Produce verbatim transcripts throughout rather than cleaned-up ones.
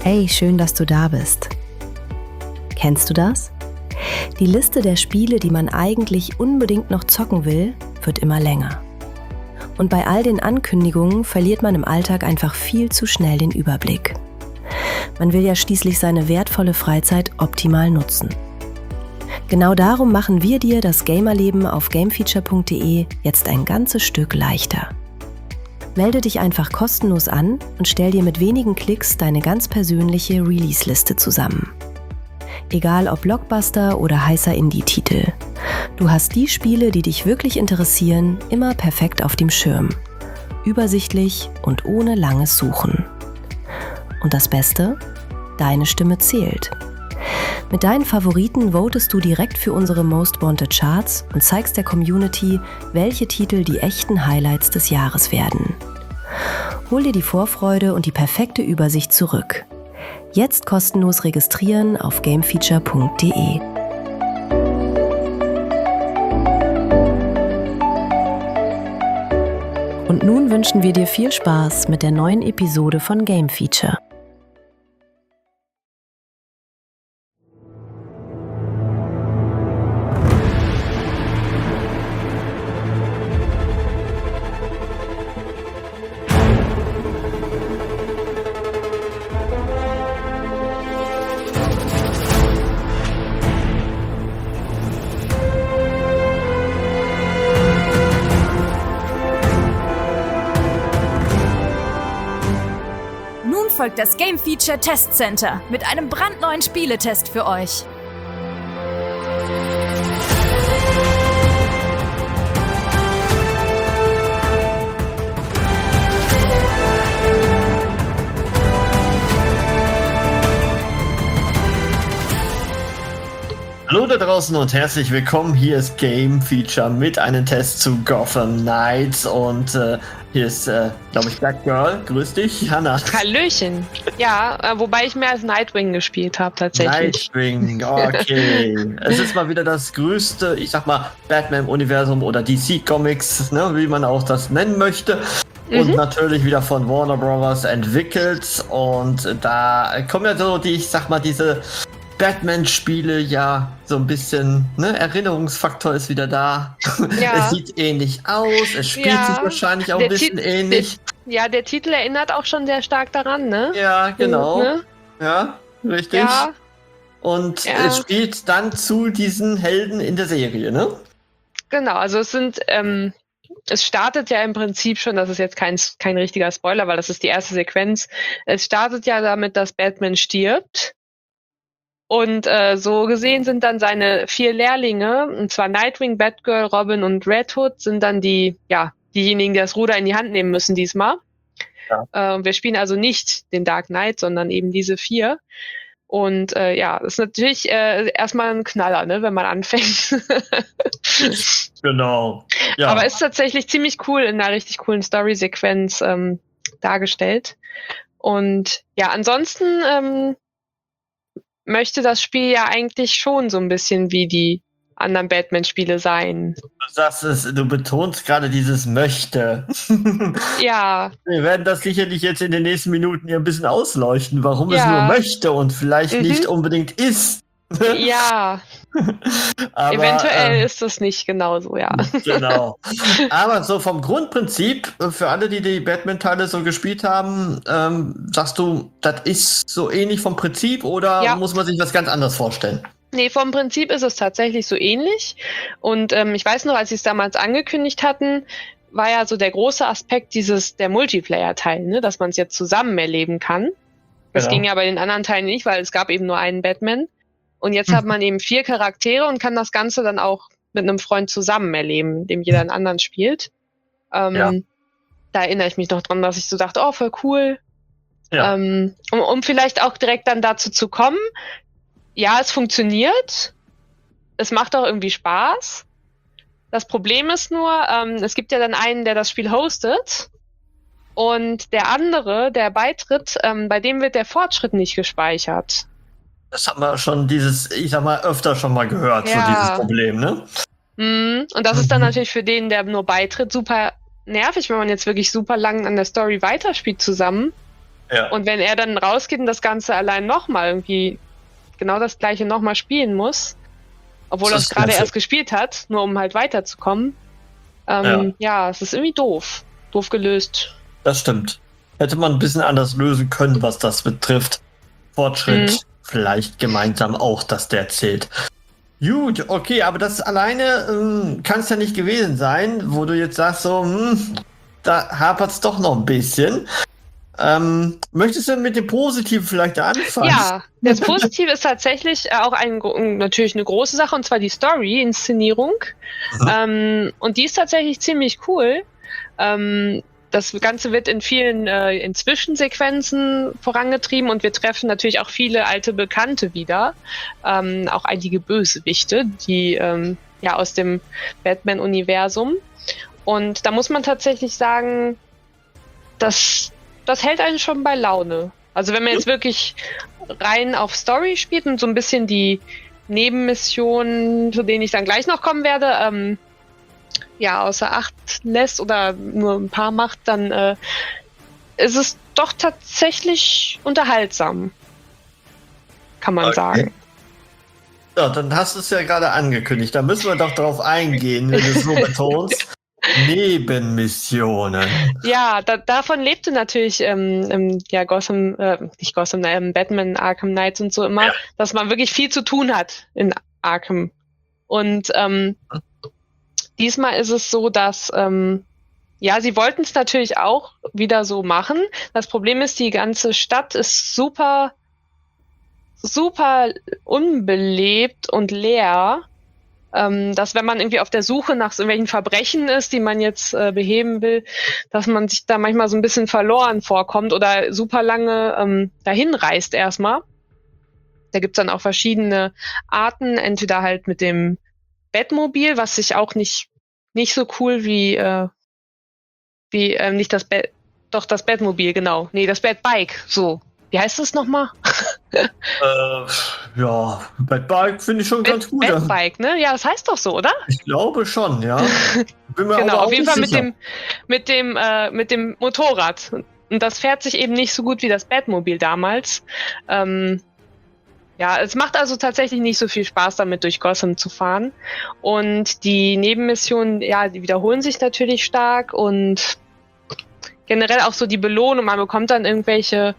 Hey, schön, dass du da bist. Kennst du das? Die Liste der Spiele, die man eigentlich unbedingt noch zocken will, wird immer länger. Und bei all den Ankündigungen verliert man im Alltag einfach viel zu schnell den Überblick. Man will ja schließlich seine wertvolle Freizeit optimal nutzen. Genau darum machen wir dir das Gamerleben auf gamefeature punkt de jetzt ein ganzes Stück leichter. Melde dich einfach kostenlos an und stell dir mit wenigen Klicks deine ganz persönliche Release-Liste zusammen. Egal ob Blockbuster oder heißer Indie-Titel. Du hast die Spiele, die dich wirklich interessieren, immer perfekt auf dem Schirm. Übersichtlich und ohne langes Suchen. Und das Beste? Deine Stimme zählt. Mit deinen Favoriten votest du direkt für unsere Most Wanted Charts und zeigst der Community, welche Titel die echten Highlights des Jahres werden. Hol dir die Vorfreude und die perfekte Übersicht zurück. Jetzt kostenlos registrieren auf gamefeature punkt de. Und nun wünschen wir dir viel Spaß mit der neuen Episode von Game Feature. Folgt das Game Feature Test Center mit einem brandneuen Spieletest für euch. Hallo da draußen und herzlich willkommen. Hier ist Game Feature mit einem Test zu Gotham Knights und äh, hier ist, äh, glaube ich, Batgirl. Grüß dich, Hanna. Hallöchen. Ja, äh, wobei ich mehr als Nightwing gespielt habe tatsächlich. Nightwing, okay. Es ist mal wieder das größte, ich sag mal, Batman-Universum oder D C Comics, ne, wie man auch das nennen möchte. Und mhm. natürlich wieder von Warner Bros. Entwickelt. Und da kommen ja so die, ich sag mal, diese Batman-Spiele, ja, so ein bisschen, ne, Erinnerungsfaktor ist wieder da. Ja. Es sieht ähnlich aus, es spielt ja. sich wahrscheinlich auch der ein bisschen Tit- ähnlich. Der, ja, der Titel erinnert auch schon sehr stark daran, ne? Ja, genau. Ne? Ja, richtig. Ja. Und ja. es spielt dann zu diesen Helden in der Serie, ne? Genau, also es sind, ähm, es startet ja im Prinzip schon, das ist jetzt kein, kein richtiger Spoiler, weil das ist die erste Sequenz. Es startet ja damit, dass Batman stirbt. Und äh, so gesehen sind dann seine vier Lehrlinge, und zwar Nightwing, Batgirl, Robin und Red Hood, sind dann die, ja, diejenigen, die das Ruder in die Hand nehmen müssen diesmal. Ja. Äh, wir spielen also nicht den Dark Knight, sondern eben diese vier. Und äh, ja, das ist natürlich äh, erstmal ein Knaller, ne, wenn man anfängt. Genau. Ja. Aber ist tatsächlich ziemlich cool in einer richtig coolen Story-Sequenz ähm, dargestellt. Und ja, ansonsten ähm, möchte das Spiel ja eigentlich schon so ein bisschen wie die anderen Batman-Spiele sein. Du sagst es, du betonst gerade dieses möchte. Ja. Wir werden das sicherlich jetzt in den nächsten Minuten hier ein bisschen ausleuchten, warum ja. es nur möchte und vielleicht mhm. nicht unbedingt ist. Ja. Aber, eventuell äh, ist das nicht genauso, ja. Genau. Aber so vom Grundprinzip, für alle, die die Batman-Teile so gespielt haben, ähm, sagst du, das ist so ähnlich vom Prinzip oder ja. muss man sich was ganz anderes vorstellen? Nee, vom Prinzip ist es tatsächlich so ähnlich. Und ähm, ich weiß noch, als sie es damals angekündigt hatten, war ja so der große Aspekt dieses, der Multiplayer-Teil, ne, dass man es jetzt zusammen erleben kann. Das genau. ging ja bei den anderen Teilen nicht, weil es gab eben nur einen Batman. Und jetzt hat man eben vier Charaktere und kann das Ganze dann auch mit einem Freund zusammen erleben, dem jeder einen anderen spielt. Ähm, ja. Da erinnere ich mich noch dran, dass ich so dachte, oh, voll cool. Ja. Ähm, um, um vielleicht auch direkt dann dazu zu kommen, ja, es funktioniert. Es macht auch irgendwie Spaß. Das Problem ist nur, ähm, es gibt ja dann einen, der das Spiel hostet. Und der andere, der beitritt, ähm, bei dem wird der Fortschritt nicht gespeichert. Das haben wir schon dieses, ich sag mal, öfter schon mal gehört, ja. so dieses Problem, ne? Mm, und das ist dann natürlich für den, der nur beitritt, super nervig, wenn man jetzt wirklich super lang an der Story weiterspielt zusammen. Ja. Und wenn er dann rausgeht und das Ganze allein nochmal irgendwie genau das gleiche nochmal spielen muss, obwohl er es gerade erst gespielt hat, nur um halt weiterzukommen, ähm, ja. ja, es ist irgendwie doof. Doof gelöst. Das stimmt. Hätte man ein bisschen anders lösen können, was das betrifft. Fortschritt, mhm. vielleicht gemeinsam auch, dass der zählt. Gut, okay, aber das alleine ähm, kann es ja nicht gewesen sein, wo du jetzt sagst, so, hm, da hapert es doch noch ein bisschen. Ähm, möchtest du mit dem Positiven vielleicht anfangen? Ja, das Positive ist tatsächlich auch ein, natürlich eine große Sache, und zwar die Story-Inszenierung. Mhm. Ähm, und die ist tatsächlich ziemlich cool. Ähm, das Ganze wird in vielen äh, in Zwischensequenzen vorangetrieben, und wir treffen natürlich auch viele alte Bekannte wieder. Ähm, auch einige Bösewichte, die ähm, ja aus dem Batman-Universum. Und da muss man tatsächlich sagen, dass das hält einen schon bei Laune. Also wenn man jetzt wirklich rein auf Story spielt und so ein bisschen die Nebenmissionen, zu denen ich dann gleich noch kommen werde, ähm, ja, außer Acht lässt oder nur ein paar macht, dann äh, ist es doch tatsächlich unterhaltsam. Kann man okay. sagen. Ja, dann hast du es ja gerade angekündigt. Da müssen wir doch drauf eingehen, wenn du es so betonst. Nebenmissionen. Ja, da, davon lebte natürlich ähm, ähm, ja Gotham, äh, nicht Gotham, ähm, Batman, Arkham Knights und so immer, ja. dass man wirklich viel zu tun hat in Arkham. Und ähm, hm. diesmal ist es so, dass ähm, ja, sie wollten es natürlich auch wieder so machen. Das Problem ist, die ganze Stadt ist super, super unbelebt und leer. Ähm, dass wenn man irgendwie auf der Suche nach so irgendwelchen Verbrechen ist, die man jetzt äh, beheben will, dass man sich da manchmal so ein bisschen verloren vorkommt oder super lange ähm, dahin reist erstmal. Da gibt's dann auch verschiedene Arten, entweder halt mit dem Batmobil, was sich auch nicht nicht so cool wie äh, wie äh, nicht das Bat, doch das Batmobil, genau. Nee, das Batbike, so. Wie heißt das nochmal? äh, ja, Batbike finde ich schon Bat, ganz gut. Batbike, ne? Ja, das heißt doch so, oder? Ich glaube schon, ja. Bin mir genau, auf jeden Fall mit dem, mit dem, äh, mit dem Motorrad. Und das fährt sich eben nicht so gut wie das Batmobil damals. Ähm, ja, es macht also tatsächlich nicht so viel Spaß, damit durch Gotham zu fahren. Und die Nebenmissionen, ja, die wiederholen sich natürlich stark, und generell auch so die Belohnung, man bekommt dann irgendwelche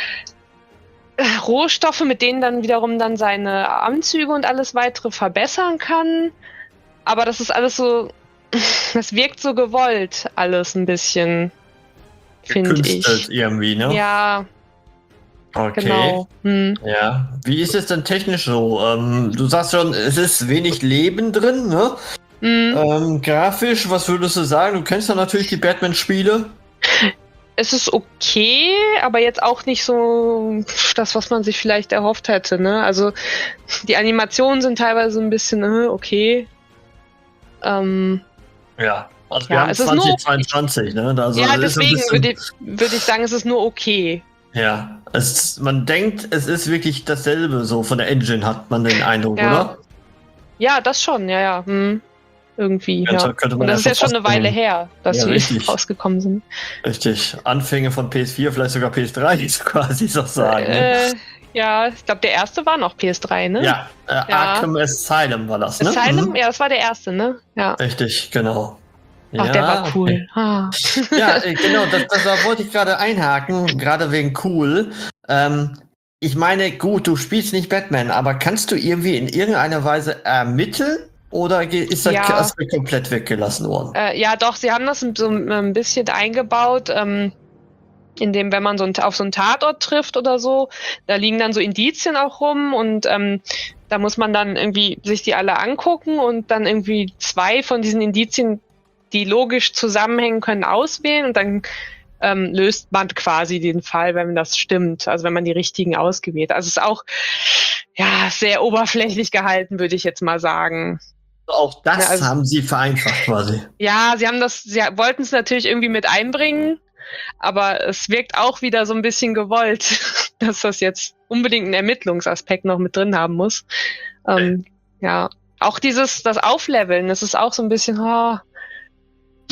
Rohstoffe, mit denen dann wiederum dann seine Anzüge und alles weitere verbessern kann. Aber das ist alles so, das wirkt so gewollt, alles ein bisschen, finde ich. irgendwie, ne? Ja. Okay. Genau. Hm. Ja. Wie ist es denn technisch so? Ähm, du sagst schon, es ist wenig Leben drin, ne? Mhm. Ähm, grafisch, was würdest du sagen? Du kennst ja natürlich die Batman-Spiele. Es ist okay, aber jetzt auch nicht so das, was man sich vielleicht erhofft hätte, ne? Also die Animationen sind teilweise ein bisschen äh, okay. Ähm, ja, also wir ja, haben zwanzig zweiundzwanzig, ne? Also ja, deswegen würde ich, würd ich sagen, es ist nur okay. Ja, es, man denkt, es ist wirklich dasselbe, so von der Engine hat man den Eindruck, ja. oder? Ja, das schon, ja, ja. Hm. Irgendwie, könnte, ja. Könnte man Und das ja ist ja schon eine Weile her, dass ja, sie richtig. rausgekommen sind. Richtig. Anfänge von P S vier, vielleicht sogar P S drei, quasi so sagen. Äh, ja, ich glaube, der erste war noch P S drei, ne? Ja, äh, ja. Arkham Asylum war das, ne? Asylum? Mhm. Ja, das war der erste, ne? Ja. Richtig, genau. Ach, ja, der war cool. okay. Ah. Ja, genau, das, das, da wollte ich gerade einhaken, gerade wegen cool. Ähm, ich meine, gut, du spielst nicht Batman, aber kannst du irgendwie in irgendeiner Weise ermitteln? Oder ist das ja. komplett weggelassen worden? Äh, ja, doch, sie haben das so ein bisschen eingebaut, ähm, indem, wenn man so ein, auf so einen Tatort trifft oder so, da liegen dann so Indizien auch rum, und ähm, da muss man dann irgendwie sich die alle angucken und dann irgendwie zwei von diesen Indizien, die logisch zusammenhängen können, auswählen, und dann ähm, löst man quasi den Fall, wenn das stimmt, also wenn man die richtigen ausgewählt hat. Also es ist auch ja sehr oberflächlich gehalten, würde ich jetzt mal sagen. Auch das ja, also, haben sie vereinfacht quasi. Ja, sie haben das, sie wollten es natürlich irgendwie mit einbringen, aber es wirkt auch wieder so ein bisschen gewollt, dass das jetzt unbedingt einen Ermittlungsaspekt noch mit drin haben muss. Ähm, ja, auch dieses, das Aufleveln, das ist auch so ein bisschen, oh,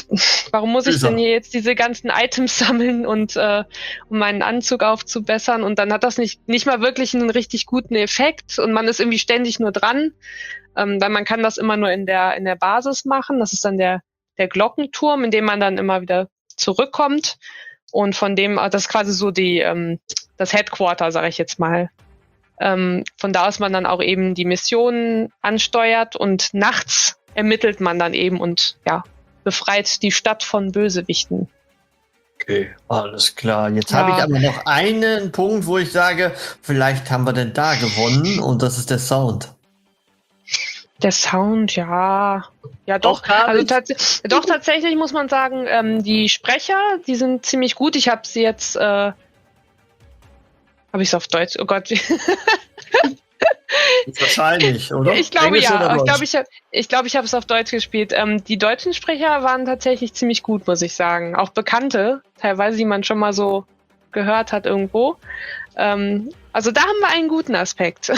warum muss ich Dieser. denn hier jetzt diese ganzen Items sammeln und äh, um meinen Anzug aufzubessern? Und dann hat das nicht, nicht mal wirklich einen richtig guten Effekt und man ist irgendwie ständig nur dran, ähm, weil man kann das immer nur in der in der Basis machen. Das ist dann der der Glockenturm, in dem man dann immer wieder zurückkommt und von dem, das ist quasi so die ähm, das Headquarter, sage ich jetzt mal. Ähm, von da aus man dann auch eben die Missionen ansteuert und nachts ermittelt man dann eben und ja, befreit die Stadt von Bösewichten. Okay, alles klar. Jetzt Ja. habe ich aber noch einen Punkt, wo ich sage, vielleicht haben wir denn da gewonnen und das ist der Sound. Der Sound, ja. Ja, doch. Auch gar Also nicht? tats- doch, tatsächlich muss man sagen, ähm, die Sprecher, die sind ziemlich gut. Ich habe sie jetzt, äh, habe ich es auf Deutsch? Oh Gott. Wahrscheinlich, oder? Ich glaube Englisch oder ja. Ich Deutsch? glaube, ich habe ich glaub, ich habe es auf Deutsch gespielt. Ähm, die deutschen Sprecher waren tatsächlich ziemlich gut, muss ich sagen. Auch Bekannte, teilweise, die man schon mal so gehört hat irgendwo. Ähm, also da haben wir einen guten Aspekt.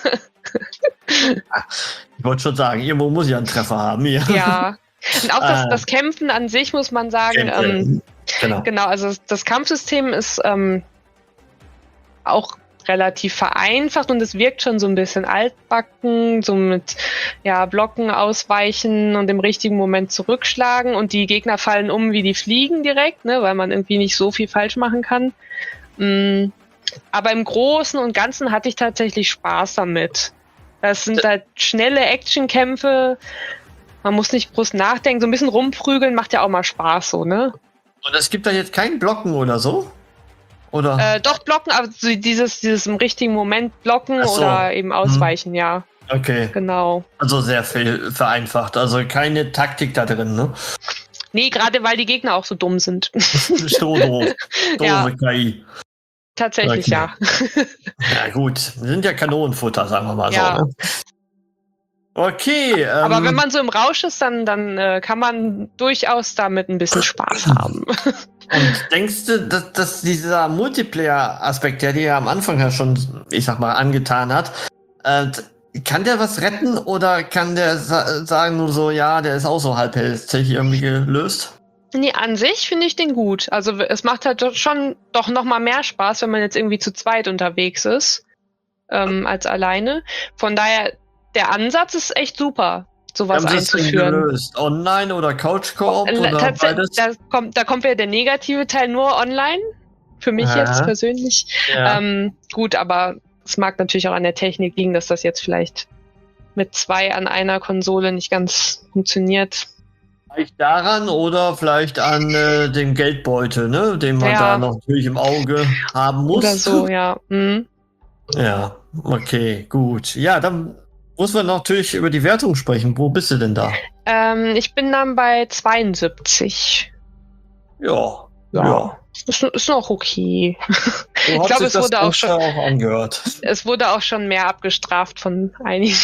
Ich wollte schon sagen, irgendwo muss ich einen Treffer haben. Hier. Ja. Und auch das, Ah. das Kämpfen an sich, muss man sagen. Gameplay. Ähm, Genau. genau, also das Kampfsystem ist ähm, auch relativ vereinfacht und es wirkt schon so ein bisschen altbacken, so mit ja, Blocken ausweichen und im richtigen Moment zurückschlagen und die Gegner fallen um wie die Fliegen direkt, ne, weil man irgendwie nicht so viel falsch machen kann. Mm, aber im Großen und Ganzen hatte ich tatsächlich Spaß damit. Das sind halt schnelle Actionkämpfe, man muss nicht groß nachdenken, so ein bisschen rumprügeln macht ja auch mal Spaß, so, ne? Und es gibt da jetzt kein Blocken oder so? Oder? Äh, doch blocken, aber so dieses, dieses im richtigen Moment blocken Ach so. oder eben ausweichen, ja, Okay. genau. Also sehr viel vereinfacht. Also keine Taktik da drin, ne? Nee, gerade weil die Gegner auch so dumm sind. So doof. Doofe Ja. K I. Tatsächlich, Okay. ja. Ja gut, sind ja Kanonenfutter, sagen wir mal Ja. so. Ne? Okay. Ähm, Aber wenn man so im Rausch ist, dann, dann äh, kann man durchaus damit ein bisschen Spaß haben. und denkst du, dass, dass dieser Multiplayer-Aspekt, der dir ja am Anfang ja schon, ich sag mal, angetan hat, äh, kann der was retten oder kann der sa sagen nur so, ja, der ist auch so halbherzig irgendwie gelöst? Nee, an sich finde ich den gut. Also es macht halt doch schon doch noch mal mehr Spaß, wenn man jetzt irgendwie zu zweit unterwegs ist, ähm, als alleine. Von daher, der Ansatz ist echt super, sowas Haben sie es denn einzuführen. gelöst? Online oder Couch-Koop Äh, oder tats- beides? Da kommt, da kommt ja der negative Teil nur online. Für mich Aha. jetzt persönlich. Ja. Ähm, gut, aber es mag natürlich auch an der Technik liegen, dass das jetzt vielleicht mit zwei an einer Konsole nicht ganz funktioniert. Vielleicht daran oder vielleicht an äh, dem Geldbeutel, ne, den man Ja. da noch natürlich im Auge haben muss. Oder so, ja. Mhm. Ja, okay, gut. Ja, dann muss man natürlich über die Wertung sprechen. Wo bist du denn da? Ähm, ich bin dann bei zweiundsiebzig. Ja, Ja. ja. Ist, ist noch okay. So Ich hat glaube, sich es das wurde auch Ganze schon, auch angehört. es wurde auch schon mehr abgestraft von einigen.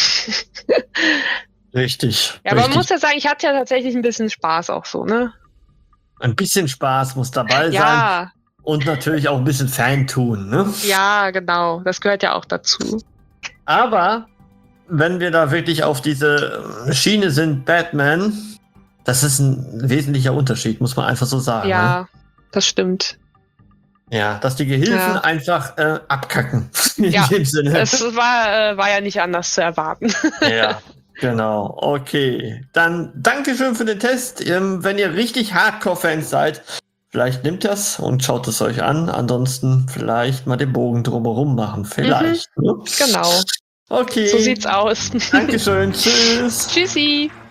Richtig. Ja, aber man richtig. muss ja sagen, ich hatte ja tatsächlich ein bisschen Spaß auch so, ne? Ein bisschen Spaß muss dabei sein Ja, und natürlich auch ein bisschen Fan tun, ne? ja, genau. Das gehört ja auch dazu. Aber wenn wir da wirklich auf diese Schiene sind, Batman, das ist ein wesentlicher Unterschied, muss man einfach so sagen. Ne? Ja, das stimmt. Ja, dass die Gehilfen Ja. einfach äh, abkacken. In Ja, dem Sinne. Es war, äh, war ja nicht anders zu erwarten. Ja, genau. Okay. Dann Dankeschön für den Test. Ähm, wenn ihr richtig Hardcore-Fans seid, vielleicht nehmt das und schaut es euch an. Ansonsten vielleicht mal den Bogen drumherum machen. Vielleicht. Ne? Genau. Okay. So sieht's aus. Dankeschön. Tschüss. Tschüssi.